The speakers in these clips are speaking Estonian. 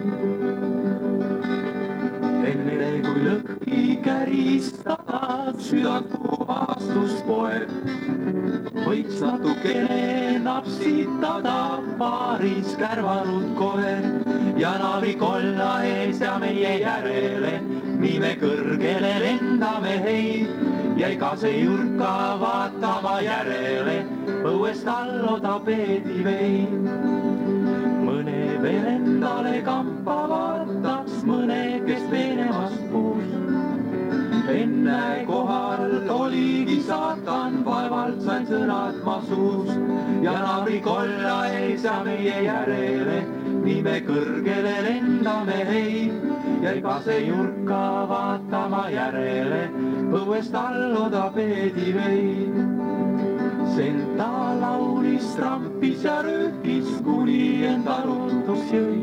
Enne kui lõhki käristada südant puhastust poeb, võiks natukene napsitada paaris kärvanud koer ja naabri kolla ees ja meie järele, nii me kõrgele lendame hei ja iga see jurka vaatama järele, õuest allo tapeedi vei. Mõne veel endale kampa vaataks, mõne, kes peenemast puus. Enne kohal oligi saatan, vaevalt sain sõnad ma suus ja naabri kolla ees ja meie järele, nii me kõrgele lendame hei ja iga see jurka vaatama järele, õuest allo tapeedi vei. Senta laulis, trampis ja röökis, kuni enda rutus jõi.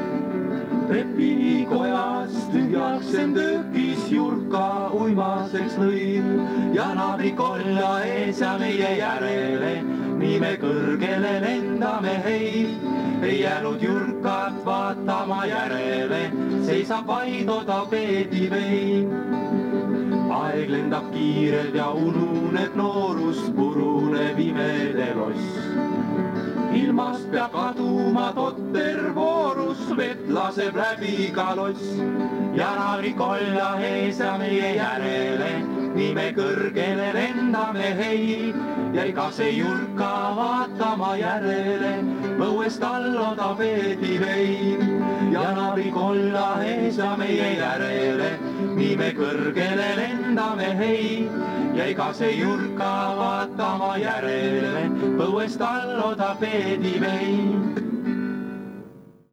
Trepikojas tühjaks end öökis, jurka uimaseks lõi ja naabri kolla ees ja meie järele, nii me kõrgele lendame hei. Ei jäänud jurkat vaatama järele, seisab vaid tapeedi vei. Aeg lendab kiirelt ja ununeb noorus, puruneb imede loss. Ilmast peab kaduma totter voorus, vett laseb läbi ka loss. Ja naabri kolla ees ja meie järele, nii me kõrgele lendame hei ja iga see jurka vaatama järele, õuest allo tapeedi vei. Ja naabri kolla ees ja meie järele, nii me kõrgele lendame hei ja iga see jurka vaatama järele, õuest allo tapeedi vei.